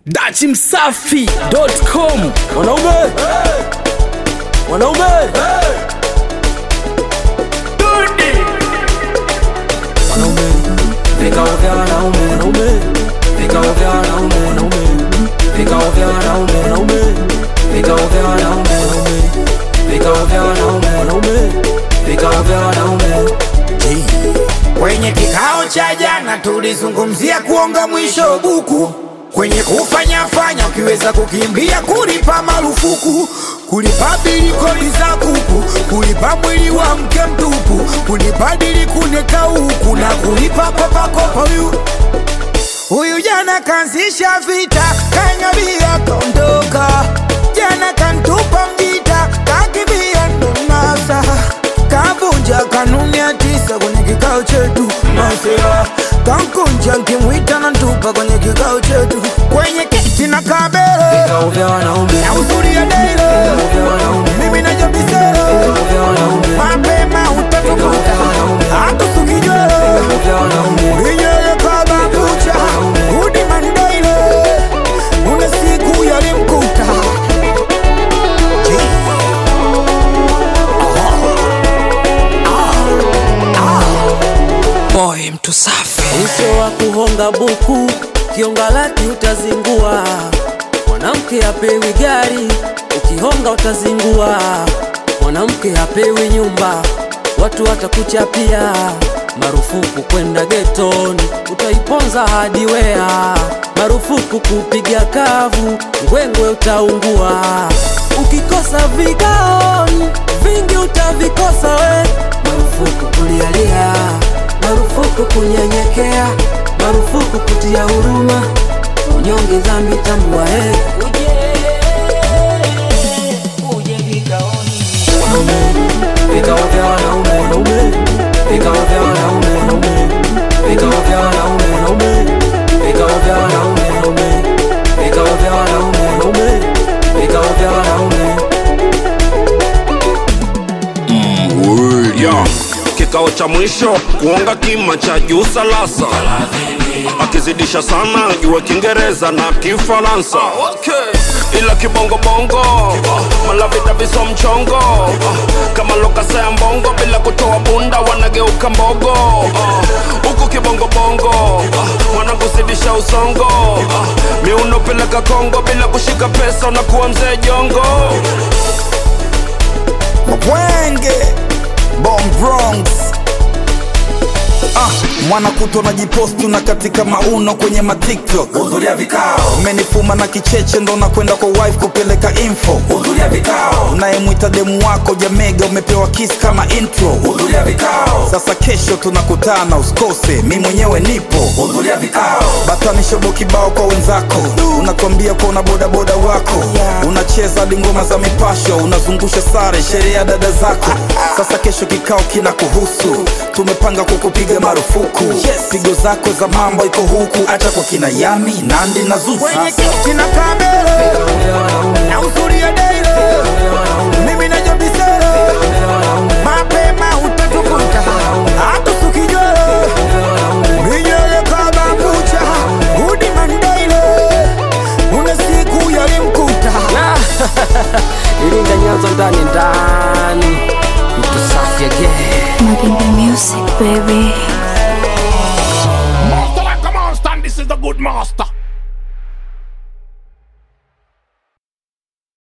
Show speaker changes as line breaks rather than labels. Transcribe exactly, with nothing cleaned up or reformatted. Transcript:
Dachi Msafi dot com.
Wanaume hey! Wanaume hey! Wanaume vikao vya wanaume wanaume vikao vya wanaume wanaume vikao vya wanaume wanaume vikao vya wanaume wanaume vikao vya wanaume wanaume vikao vya wanaume.
Kwenye kikao cha jana tulizungumzia kuonga mwisho buku, kwenye kufanya fanya ukiweza kukimbia kulipa marufuku, kulipa bili kodi za kuku, kulipa mwili wa mke mtupu, kulipa dili kuneka huku na kulipa kopa kopa. Huyu huyu jana kanzisha vita, kanyabia kondoka, jana kantupa mjita, kakibia nasa, kavunja kanuni ya tisa kwenye kikao chetu masera, kankunja nkimwita na ntupa kwenye kikao chetu, kwenye kiti na kabele
vikao vya wanaume
na uzuri ya dele, mimi na jobisele mapema utatukuka hatusukijwele inyele kaba kucha udi mandaile una siku yalimkuta.
Boy mtu safi.
Uso wa kuhonga buku, kionga lati utazingua. Mwanamke hapewi gari, ukihonga utazingua. Mwanamke hapewi nyumba, watu watakuchapia. Marufuku kwenda getoni, utaiponza hadi wea. Marufuku kupiga kavu, ngwengwe utaungua. Ukikosa vigaoni, vingi utavikosa we. Marufuku kulialia, marufuku kunyenyekea, marufuku kutia huruma, unyonge dhambi tambua he. Uje, uje vikaoni. Wanaume, vikao vya wanaume wanaume, vikao vya wanaume wanaume, vikao vya wanaume wanaume, vikao vya wanaume wanaume, vikao vya wanaume wanaume, vikao vya wanaume.
Yeah. Kikao cha mwisho kuonga kima cha juu salasa, akizidisha sana jua Kiingereza na Kifaransa. Okay. Ila kibongo bongo malavita viso mchongo, kama lokasa ya mbongo bila kutoa bunda wanageuka mbogo. Huku kibongo bongo wanakuzidisha usongo, miuno peleka Kongo bila kushika pesa unakuwa mzee jongo.
Mabwenge Bomb Bronx. Ah, mwana kuto na jipostu na katika mauno kwenye ma TikTok. Hudhuria vikao. Umenifuma na kicheche ndo na kwenda kwa wife kupeleka info. Hudhuria vikao. Unayemwita demu wako Jamega umepewa kiss kama intro. Hudhuria vikao. Sasa kesho tunakutana usikose, mimi mwenyewe nipo. Hudhuria vikao. Batani shobo kibao kwa wenzako. Unatuambia kwa una boda boda wako. Unacheza hadi ngoma za mipasho, unazungusha sare sherehe ya dada zako. Sasa kesho kikao kina kuhusu, tumepanga kukupiga marufuku. Yes. Pigo zako za mambo iko huku, acha kwa kina Yami, Nandi na Zusa. Kwenye kiti na kabele